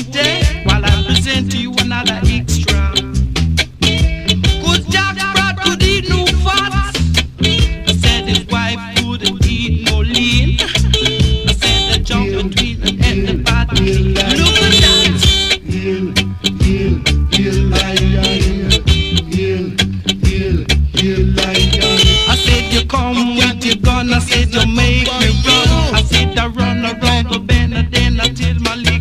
wait there while I present to you another extra. Good Jack Brad could eat no fat. I said his wife couldn't eat no lean. I said the jump between the and the body. Look at that. I said you come with your gun. I said you make me run. I said I run around the bend and then I till my